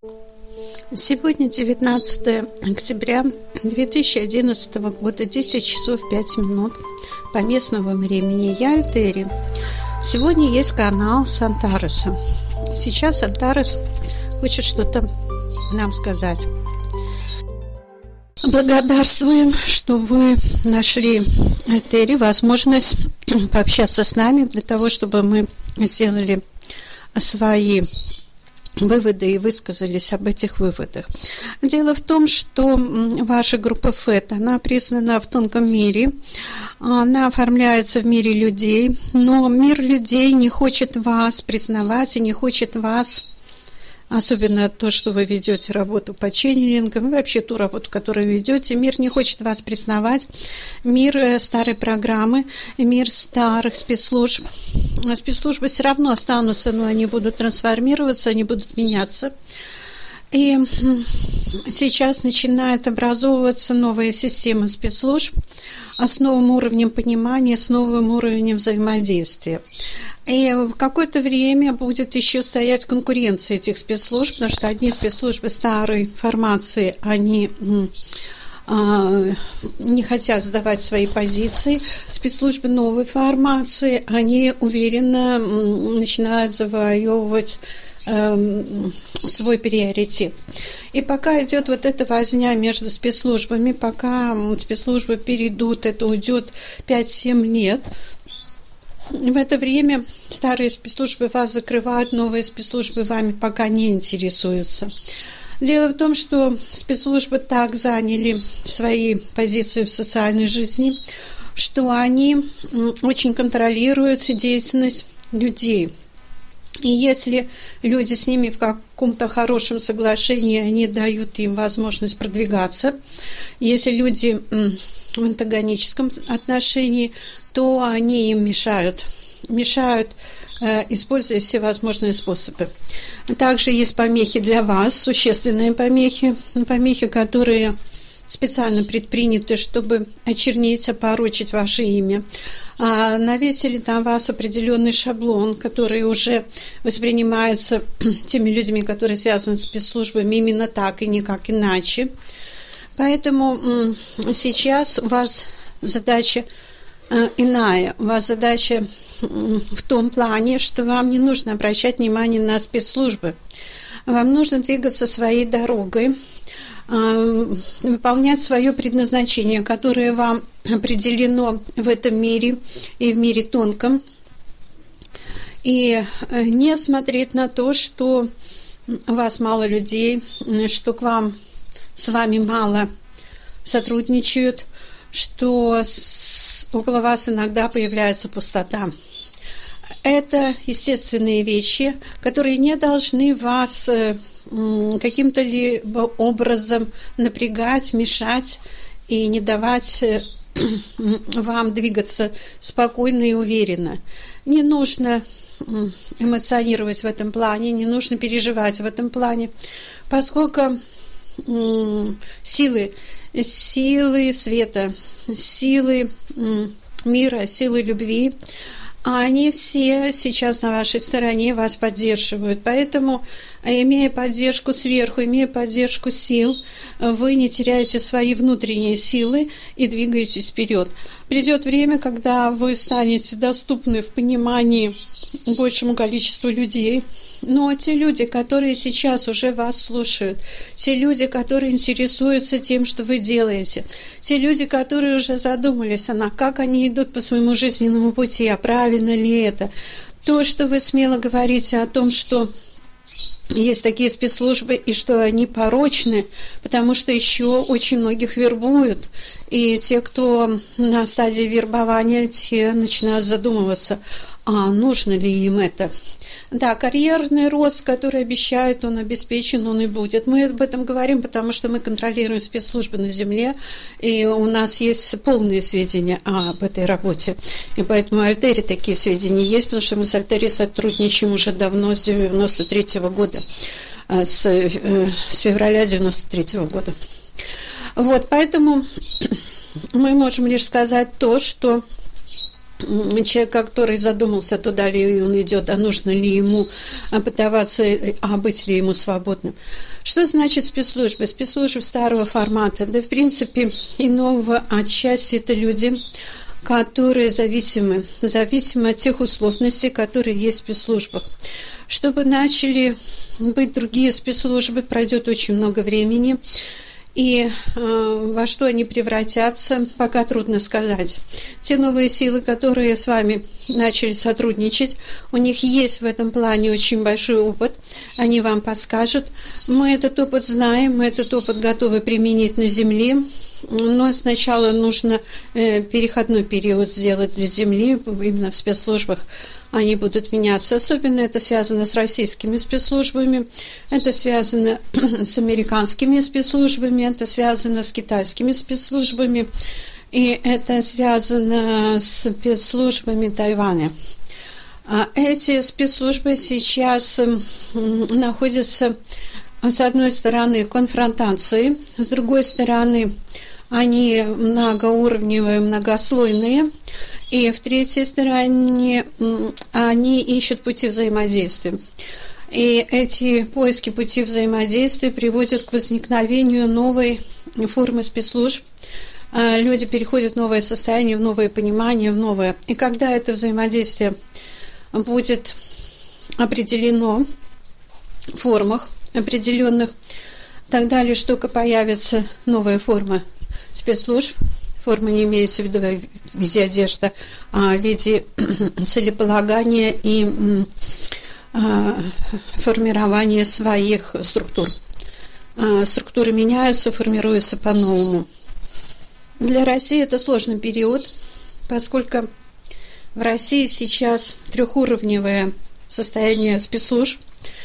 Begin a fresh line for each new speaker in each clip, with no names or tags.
Сегодня 19 октября 2011 года, 10 часов 5 минут по местному времени. Я Альтери. Сегодня есть канал с Антареса. Сейчас Антарес хочет что-то нам сказать. Благодарствуем, что вы нашли, Альтери, возможность пообщаться с нами для того, чтобы мы сделали свои выводы и высказались об этих выводах. Дело в том, что ваша группа ФЭТ, она признана в тонком мире, она оформляется в мире людей, но мир людей не хочет вас признавать и не хочет вас, особенно то, что вы ведете работу по ченнелингам, вообще ту работу, которую ведете, мир не хочет вас признавать, мир старой программы, мир старых спецслужб. Спецслужбы все равно останутся, но они будут трансформироваться, они будут меняться. И сейчас начинает образовываться новая система спецслужб с новым уровнем понимания, с новым уровнем взаимодействия. И в какое-то время будет еще стоять конкуренция этих спецслужб, потому что одни спецслужбы старой формации, они не хотят сдавать свои позиции. Спецслужбы новой формации, они уверенно начинают завоевывать свой приоритет. И пока идет вот эта возня между спецслужбами, пока спецслужбы перейдут, это уйдет 5-7 лет, в это время старые спецслужбы вас закрывают, новые спецслужбы вами пока не интересуются. Дело в том, что спецслужбы так заняли свои позиции в социальной жизни, что они очень контролируют деятельность людей. И если люди с ними в каком-то хорошем соглашении, они дают им возможность продвигаться. Если люди в антагоническом отношении, то они им мешают, используя все возможные способы. Также есть помехи для вас, существенные помехи, которые специально предприняты, чтобы очернить, опорочить ваше имя. Навесили на вас определенный шаблон, который уже воспринимается теми людьми, которые связаны с спецслужбами именно так и никак иначе. Поэтому сейчас у вас задача иная. У вас задача в том плане, что вам не нужно обращать внимание на спецслужбы. Вам нужно двигаться своей дорогой, выполнять свое предназначение, которое вам определено в этом мире и в мире тонком, и не смотреть на то, что у вас мало людей, что с вами мало сотрудничают, что около вас иногда появляется пустота. Это естественные вещи, которые не должны вас каким-то либо образом напрягать, мешать и не давать вам двигаться спокойно и уверенно. Не нужно эмоционировать в этом плане, не нужно переживать в этом плане, поскольку силы света, силы мира, силы любви, они все сейчас на вашей стороне, вас поддерживают. Поэтому, имея поддержку сверху, имея поддержку сил, вы не теряете свои внутренние силы и двигаетесь вперед. Придет время, когда вы станете доступны в понимании большему количеству людей. Но те люди, которые сейчас уже вас слушают, те люди, которые интересуются тем, что вы делаете, те люди, которые уже задумались, как они идут по своему жизненному пути, а правильно ли это, то, что вы смело говорите о том, что есть такие спецслужбы и что они порочны, потому что еще очень многих вербуют, и те, кто на стадии вербования, те начинают задумываться, нужно ли им это. Да, карьерный рост, который обещают, он обеспечен, он и будет. Мы об этом говорим, потому что мы контролируем спецслужбы на Земле, и у нас есть полные сведения об этой работе. И поэтому в Альтере такие сведения есть, потому что мы с Альтере сотрудничаем уже давно, с 93-го года, с февраля 93-го года. Вот, поэтому мы можем лишь сказать то, что человек, который задумался, туда ли он идет, а нужно ли ему подаваться, а быть ли ему свободным. Что значит спецслужбы? Спецслужбы старого формата, да, в принципе, и нового отчасти это люди, которые зависимы от тех условностей, которые есть в спецслужбах. Чтобы начали быть другие спецслужбы, пройдет очень много времени. И во что они превратятся, пока трудно сказать. Те новые силы, которые с вами начали сотрудничать, у них есть в этом плане очень большой опыт, они вам подскажут. Мы этот опыт знаем, мы этот опыт готовы применить на Земле, но сначала нужно переходной период сделать для Земли, именно в спецслужбах они будут меняться. Особенно это связано с российскими спецслужбами, это связано с американскими спецслужбами, это связано с китайскими спецслужбами, и это связано с спецслужбами Тайваня. Эти спецслужбы сейчас находятся, с одной стороны, в конфронтации, с другой стороны, они многоуровневые, многослойные, и в третьей стороне они ищут пути взаимодействия. И эти поиски пути взаимодействия приводят к возникновению новой формы спецслужб. Люди переходят в новое состояние, в новое понимание, в новое. И когда это взаимодействие будет определено в формах определенных, тогда лишь только появится новая форма спецслужб. Форма не имеется в виду в виде одежды, а в виде целеполагания и формирования своих структур. Структуры меняются, формируются по-новому. Для России это сложный период, поскольку в России сейчас трехуровневое состояние спецслужб.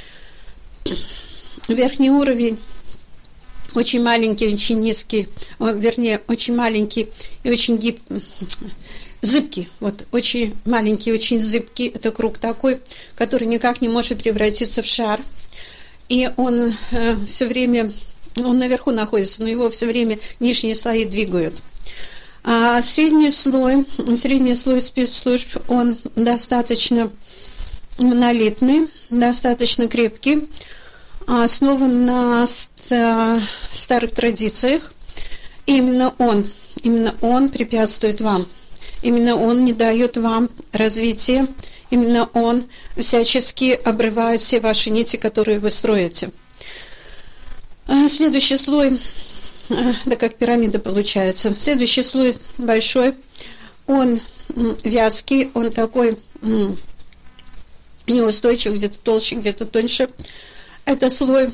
Верхний уровень очень маленький, очень низкий, вернее, очень маленький и очень зыбкий. Вот, очень маленький, очень зыбкий. Это круг такой, который никак не может превратиться в шар. И он все время, он наверху находится, но его все время нижние слои двигают. А средний слой спецслужб, он достаточно монолитный, достаточно крепкий, основан на старых традициях. Именно он препятствует вам. Именно он не дает вам развития. Именно он всячески обрывает все ваши нити, которые вы строите. Следующий слой, да как пирамида получается. Следующий слой большой, он вязкий, он такой неустойчивый, где-то толще, где-то тоньше. Это слой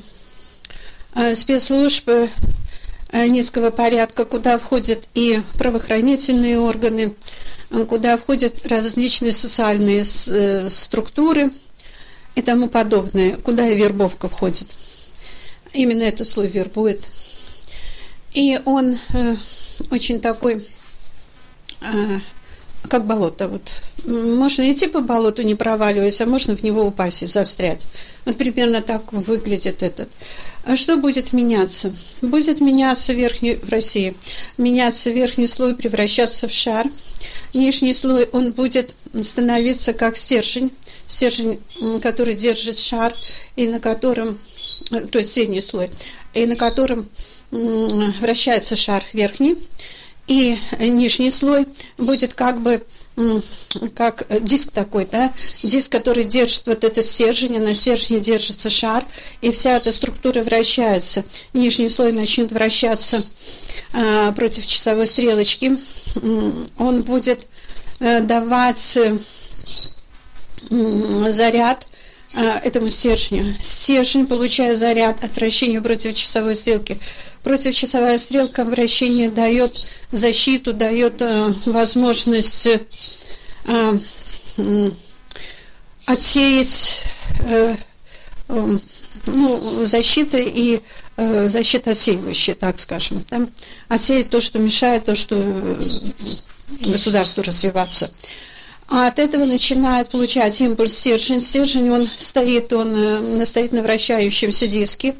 спецслужб низкого порядка, куда входят и правоохранительные органы, куда входят различные социальные структуры и тому подобное, куда и вербовка входит. Именно этот слой вербует. И он очень такой, как болото. Вот. Можно идти по болоту, не проваливаясь, а можно в него упасть и застрять. Вот примерно так выглядит этот. А что будет меняться? Будет меняться в России. Меняться верхний слой, превращаться в шар. Нижний слой, он будет становиться как стержень, который держит шар, и на котором, то есть средний слой, и на котором вращается шар верхний. И нижний слой будет как бы как диск такой, да, диск, который держит вот этот стержень, а на стержне держится шар, и вся эта структура вращается. Нижний слой начнет вращаться против часовой стрелочки. Он будет давать заряд этому стержню. Стержень, получая заряд от вращения против часовой стрелки. Противочасовая стрелка вращения дает защиту, дает возможность отсеять защита и защита отсеивающая, так скажем. Там отсеять то, что мешает, то, что государству развиваться. А от этого начинает получать импульс стержень. Стержень, он стоит на вращающемся диске.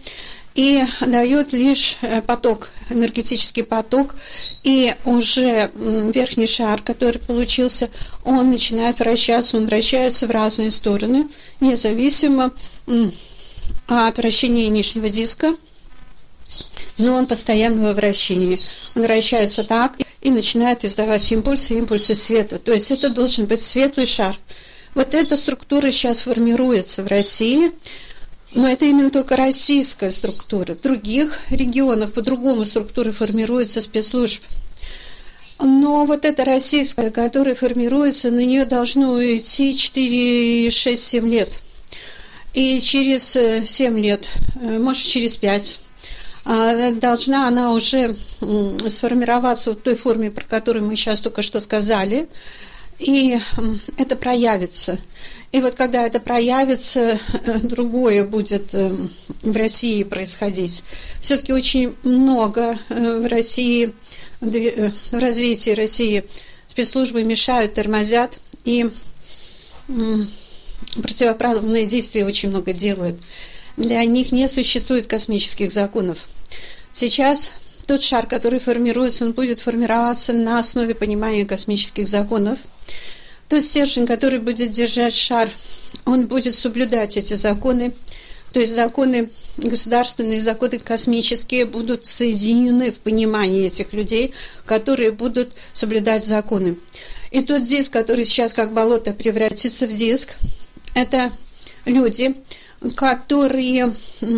и дает лишь поток, энергетический поток, и уже верхний шар, который получился, он начинает вращаться, он вращается в разные стороны, независимо от вращения нижнего диска, но он постоянно во вращении. Он вращается так и начинает издавать импульсы света. То есть это должен быть светлый шар. Вот эта структура сейчас формируется в России, но это именно только российская структура. В других регионах по-другому структура формируется спецслужб. Но вот эта российская, которая формируется, на нее должно уйти 4, 6, 7 лет. И через 7 лет, может через 5, должна она уже сформироваться в той форме, про которую мы сейчас только что сказали, и это проявится. И вот когда это проявится, другое будет в России происходить. Все-таки очень много в России, в развитии России спецслужбы мешают, тормозят, и противоправные действия очень много делают. Для них не существует космических законов. Сейчас тот шар, который формируется, он будет формироваться на основе понимания космических законов. Тот стержень, который будет держать шар, он будет соблюдать эти законы. То есть законы государственные, законы космические будут соединены в понимании этих людей, которые будут соблюдать законы. И тот диск, который сейчас как болото превратится в диск, это люди, которые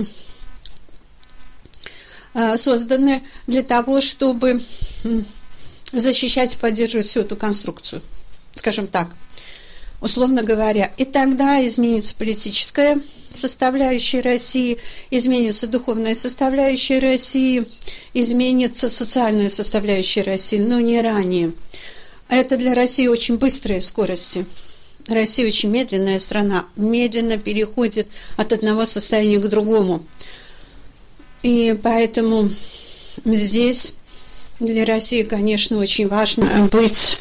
созданы для того, чтобы защищать и поддерживать всю эту конструкцию, скажем так, условно говоря. И тогда изменится политическая составляющая России, изменится духовная составляющая России, изменится социальная составляющая России, но не ранее. Это для России очень быстрые скорости. Россия очень медленная страна, медленно переходит от одного состояния к другому. И поэтому здесь для России, конечно, очень важно быть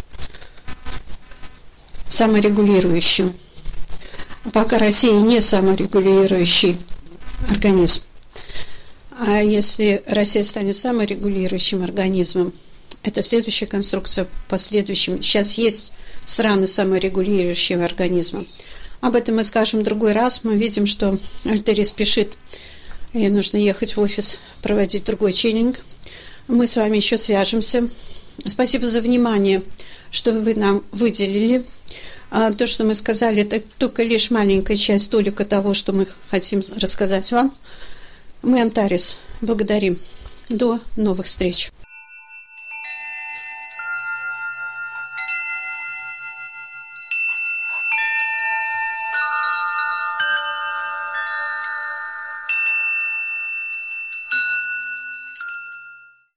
саморегулирующим. Пока Россия не саморегулирующий организм. А если Россия станет саморегулирующим организмом, это следующая конструкция последующим. Сейчас есть страны саморегулирующего организма. Об этом мы скажем в другой раз. Мы видим, что Альтери спешит, и нужно ехать в офис, проводить другой тренинг. Мы с вами еще свяжемся. Спасибо за внимание, что вы нам выделили. То, что мы сказали, это только лишь маленькая часть толика того, что мы хотим рассказать вам. Мы, Антарес, благодарим. До новых встреч.